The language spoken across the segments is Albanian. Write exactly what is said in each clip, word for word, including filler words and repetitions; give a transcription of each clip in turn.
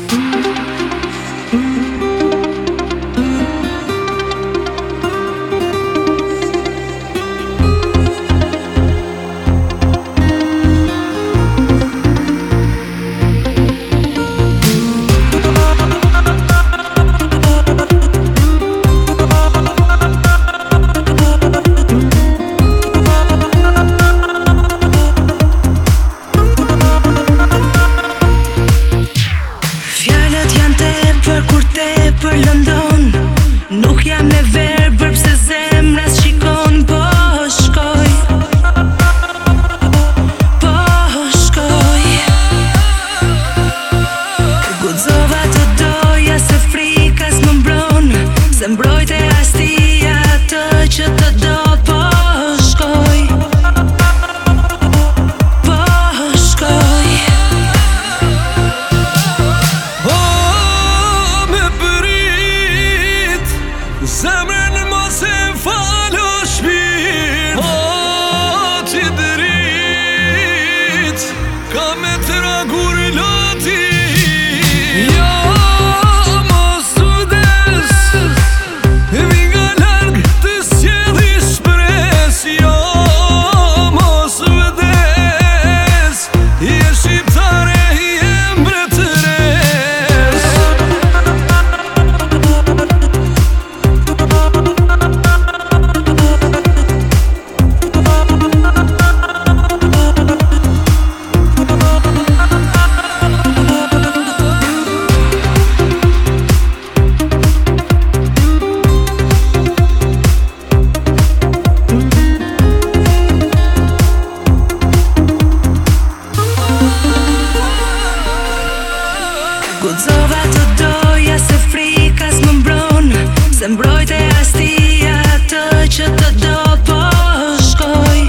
Guxova të doja se frika s'më mbron, se mbrojte hastia atë që të do. Po shkoj,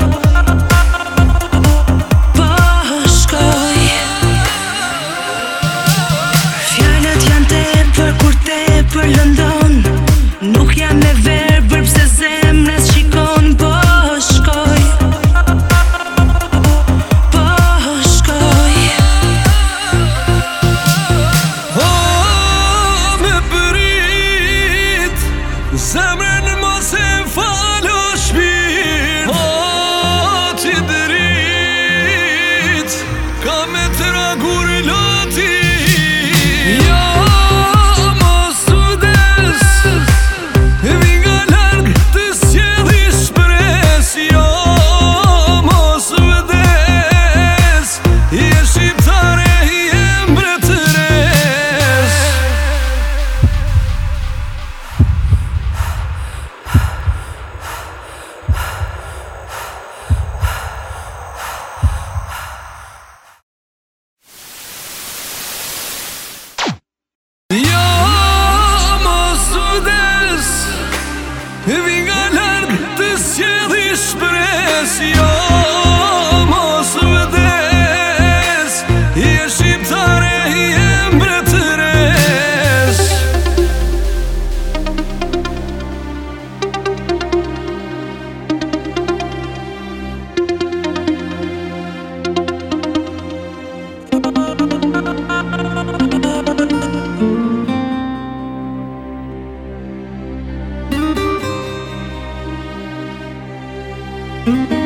po shkoj. Fjalët janë tepër kur tepër lëndon, nuk jam me verbër pse zemra s'shikon. Po shkoj, po shkoj. Zemrën mos e falo shpirt, o ti drit, ka me të ragur loti. Jo, mos u des, vi nga larg të sjell'i shpres. Jo, mos u des, je shqiptare, je mbretëres. Vi nga larg të sjell'i shpres. Jo, mos vdes, je shqiptare, je mbretëres. Mm-hmm.